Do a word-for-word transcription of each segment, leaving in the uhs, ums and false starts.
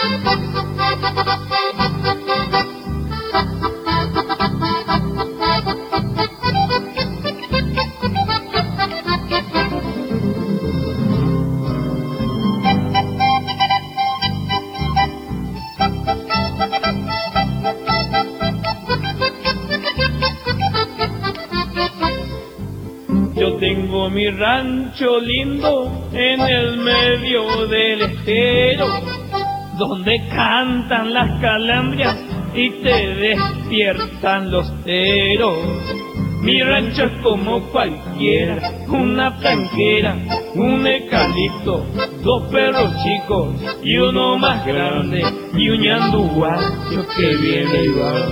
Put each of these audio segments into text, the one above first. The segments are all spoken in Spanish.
Yo tengo mi rancho lindo en el medio del estero, donde cantan las calandrias y te despiertan los teros. Mi rancho es como cualquiera, una tranquera, un eucalipto, dos perros chicos y uno más grande, y un ñanduguacho que viene y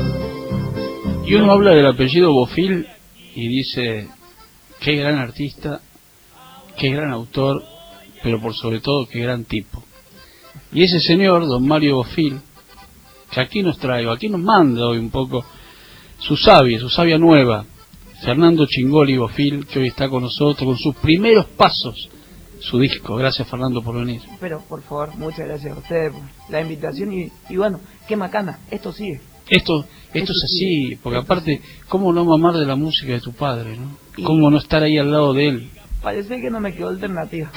va. Y uno habla del apellido Bofill y dice: qué gran artista, qué gran autor, pero por sobre todo qué gran tipo. Y ese señor, don Mario Bofill, que aquí nos trae, aquí nos manda hoy un poco su savia, su savia nueva, Fernando Chingoli Bofill, que hoy está con nosotros con sus primeros pasos, su disco. Gracias, Fernando, por venir. Pero, por favor, muchas gracias a ustedes por la invitación y, y bueno, qué macana, esto sigue. Esto esto es así, porque aparte, ¿cómo no mamar de la música de tu padre, no? ¿Cómo no estar ahí al lado de él? Parece que no me quedó alternativa.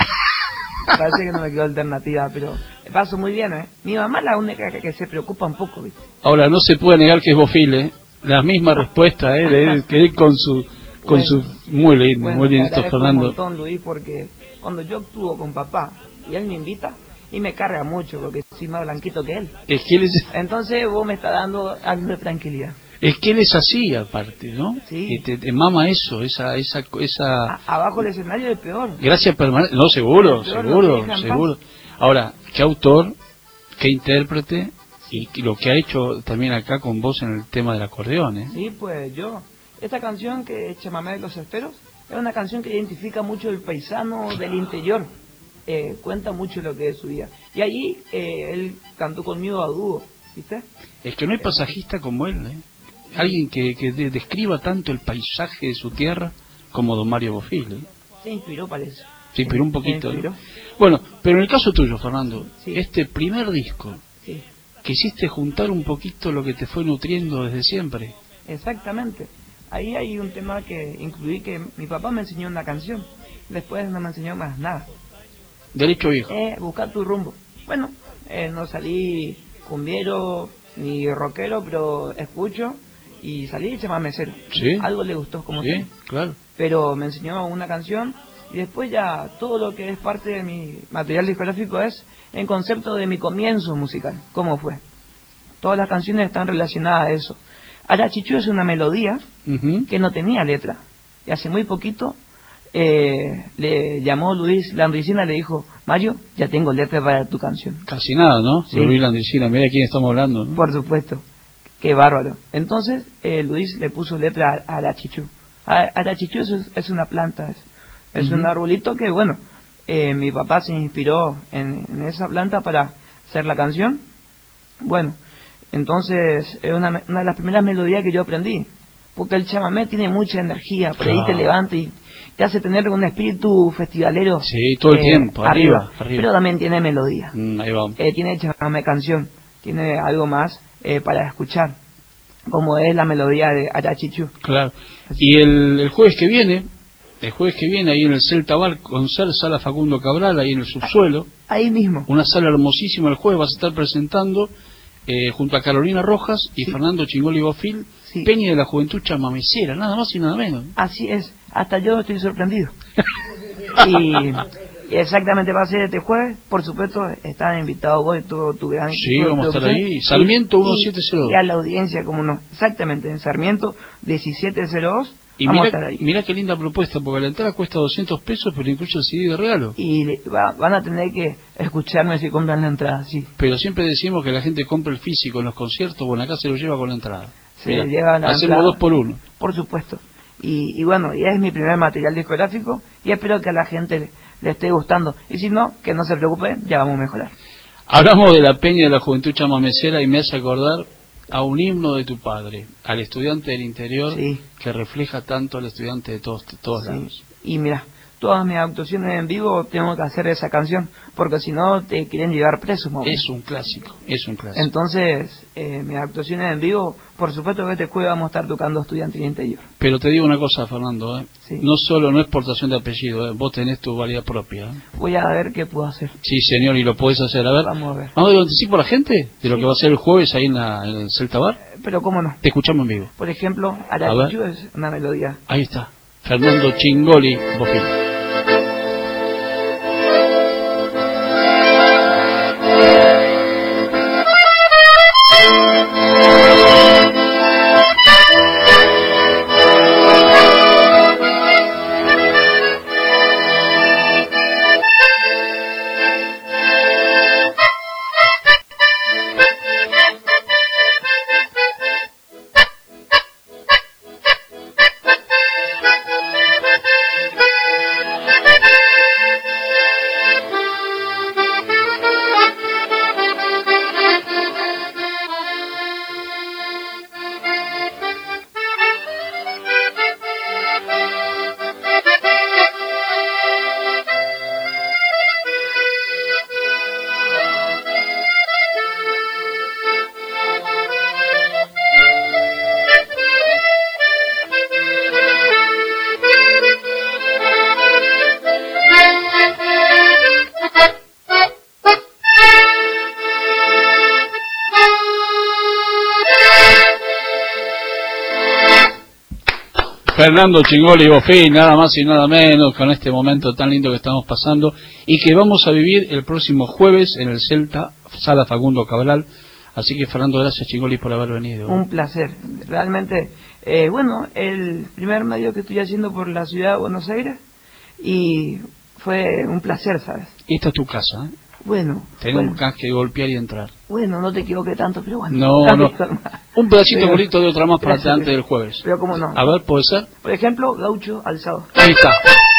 Parece que no me quedó alternativa, pero paso muy bien, ¿eh? Mi mamá es la única que, que se preocupa un poco, ¿viste? Ahora, no se puede negar que es Bofill, ¿eh? La misma respuesta, ¿eh? De él, que él con su... con bueno, su muy lindo, bueno, muy bien esto, Fernando. Un montón, Luis, porque cuando yo actúo con papá y él me invita, y me carga mucho, porque soy más blanquito que él. Es que él es... Entonces vos me estás dando algo de tranquilidad. Es que él es así, aparte, ¿no? Sí. Y te, te mama eso, esa... esa, esa... A, abajo del escenario es peor. Gracias permanente. No, seguro, peor, seguro, no seguro. Ahora, qué autor, qué intérprete, y lo que ha hecho también acá con vos en el tema del acordeón, ¿eh? Sí, pues yo. Esta canción que es Chamamé de los Esteros es una canción que identifica mucho el paisano del interior. Eh, cuenta mucho lo que es su vida. Y allí eh, él cantó conmigo a dúo, ¿viste? Es que no hay pasajista como él, ¿eh? Alguien que, que de, describa tanto el paisaje de su tierra como don Mario Bofill, ¿eh? Se inspiró, parece. Se inspiró un poquito. Se inspiró. ¿eh? Bueno, pero en el caso tuyo, Fernando, sí. este primer disco, sí. quisiste juntar un poquito lo que te fue nutriendo desde siempre. Exactamente. Ahí hay un tema que incluí, que mi papá me enseñó una canción, después no me enseñó más nada. Derecho viejo. Eh, buscar tu rumbo. Bueno, eh, no salí cumbiero ni rockero, pero escucho y salí chamamecero. ¿Sí? Algo le gustó como sí, que. claro. Pero me enseñó una canción y después ya todo lo que es parte de mi material discográfico es en concepto de mi comienzo musical. ¿Cómo fue? Todas las canciones están relacionadas a eso. Arachichú es una melodía uh-huh. que no tenía letra. Y hace muy poquito eh, le llamó Luis Landricina y le dijo: Mario, ya tengo letra para tu canción. Casi nada, ¿no? Sí. Luis Landricina, mira de quién estamos hablando, ¿no? Por supuesto. Qué bárbaro. Entonces eh, Luis le puso letra a Arachichú. Arachichú es, es una planta, es, es uh-huh. un arbolito que, bueno, eh, mi papá se inspiró en, en esa planta para hacer la canción. Bueno, entonces es una, una de las primeras melodías que yo aprendí, porque el chamamé tiene mucha energía, por ahí ah. te levanta y te hace tener un espíritu festivalero. Sí, todo el eh, tiempo, arriba, arriba, arriba. Pero también tiene melodía. Mm, ahí vamos. Eh, tiene chamamé canción, tiene algo más eh, para escuchar, como es la melodía de Arachichú. Claro. Y el, el jueves que viene, el jueves que viene ahí en el Celta Bar, concert Sala Facundo Cabral, ahí en el subsuelo. Ahí mismo. Una sala hermosísima. El jueves vas a estar presentando eh, junto a Carolina Rojas y sí. Fernando Chingoli Bofill, sí. Peña de la Juventud Chamamecera, nada más y nada menos. Así es, hasta yo estoy sorprendido. y exactamente va a ser este jueves, por supuesto, están invitados vos y todo tu gran... Sí, vamos a estar ahí, Sarmiento diecisiete cero dos. Y a la audiencia, como no, exactamente, en Sarmiento diecisiete cero dos. Y vamos mira, a estar ahí. Mira qué linda propuesta, porque la entrada cuesta doscientos pesos, pero incluye el C D de regalo. Y va, van a tener que escucharme si compran la entrada, sí. Pero siempre decimos que la gente compra el físico en los conciertos, bueno, acá se lo lleva con la entrada. Se mira, lleva la hacemos entrada, dos por uno. Por supuesto. Y, y bueno, ya es mi primer material discográfico y espero que a la gente le, le esté gustando. Y si no, que no se preocupen, ya vamos a mejorar. Hablamos de la Peña de la Juventud Chamamecera y me hace acordar a un himno de tu padre, al estudiante del interior, sí. que refleja tanto al estudiante de todos, de todos sí. lados. Y mira, todas mis actuaciones en vivo tengo que hacer esa canción, porque si no te quieren llevar preso. Mamá. Es un clásico, es un clásico. Entonces, eh, mis actuaciones en vivo, por supuesto que este jueves vamos a estar tocando Estudiantil Interior. Pero te digo una cosa, Fernando, ¿eh? Sí. No solo no es portación de apellido, ¿eh? Vos tenés tu valía propia. ¿eh? Voy a ver qué puedo hacer. Sí, señor, y lo podés hacer. A ver, Vamos a ver. ¿vamos a dar anticipo a la gente de Sí. lo que va a ser el jueves ahí en, la, en el Celta Bar? Eh, Pero cómo no. Te escuchamos en vivo. Por ejemplo, A Arachichu ver. es una melodía. Ahí está, Fernando Chingoli Bofil. Fernando Chingoli Bofil, nada más y nada menos, con este momento tan lindo que estamos pasando y que vamos a vivir el próximo jueves en el Celta, Sala Facundo Cabral. Así que, Fernando, gracias, Chingoli, por haber venido. Un placer. Realmente, eh, bueno, el primer medio que estoy haciendo por la ciudad de Buenos Aires y fue un placer, ¿sabes? Esta es tu casa, ¿eh? Bueno, Tenemos bueno, que golpear y entrar. bueno, no te equivoqué tanto, pero bueno. No, no. Un pedacito Pero- bonito de otra más para Gracias, antes del jueves. Pero cómo no. A ver, ¿puede ser? Por ejemplo, Gaucho Alzado. Ahí está.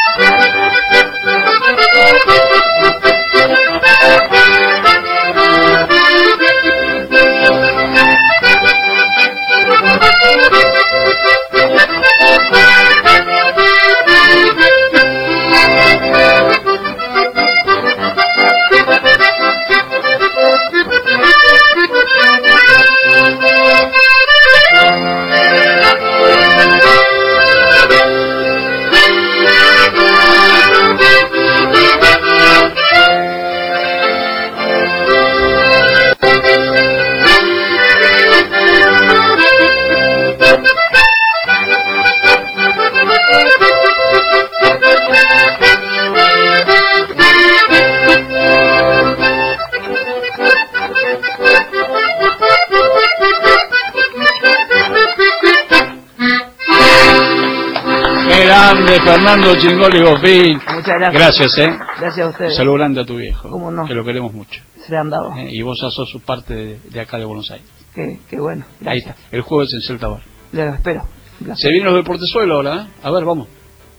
Qué grande, Fernando Chingoli Bofil. Muchas gracias. Gracias, ¿eh? Gracias a ustedes. Un saludo grande a tu viejo. ¿Cómo no? Que lo queremos mucho. Se han dado. ¿eh? Y vos ya sos parte de, de acá de Buenos Aires. Qué, qué bueno. Ahí Gracias. está. El jueves en Celta Bar. Les espero. Un placer. Se vienen los deportes suelo ahora, ¿eh? A ver, vamos.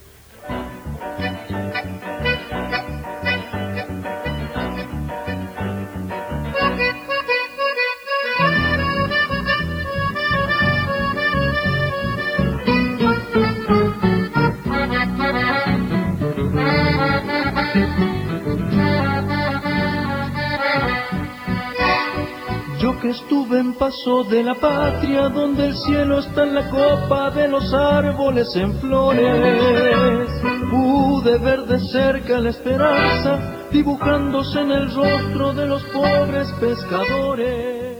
Yo que estuve en Paso de la Patria, donde el cielo está en la copa de los árboles en flores, pude ver de cerca la esperanza dibujándose en el rostro de los pobres pescadores.